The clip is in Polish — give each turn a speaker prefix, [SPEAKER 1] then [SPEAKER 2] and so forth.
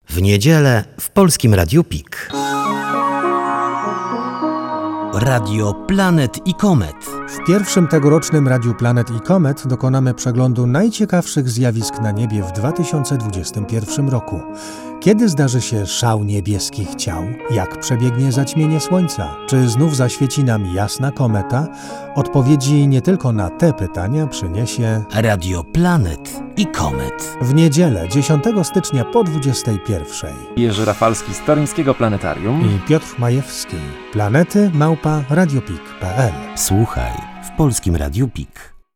[SPEAKER 1] W niedzielę w Polskim Radiu PIK. Radio Planet i Komet.
[SPEAKER 2] W pierwszym tegorocznym Radiu Planet i Komet dokonamy przeglądu najciekawszych zjawisk na niebie w 2021 roku. Kiedy zdarzy się szał niebieskich ciał? Jak przebiegnie zaćmienie Słońca? Czy znów zaświeci nam jasna kometa? Odpowiedzi nie tylko na te pytania przyniesie
[SPEAKER 1] Radio Planet i Komet.
[SPEAKER 2] w niedzielę 10 stycznia po 21.
[SPEAKER 3] Jerzy Rafalski z Toruńskiego Planetarium
[SPEAKER 2] I Piotr Majewski. Planety @radiopik.pl.
[SPEAKER 1] Słuchaj w Polskim Radiu PIK.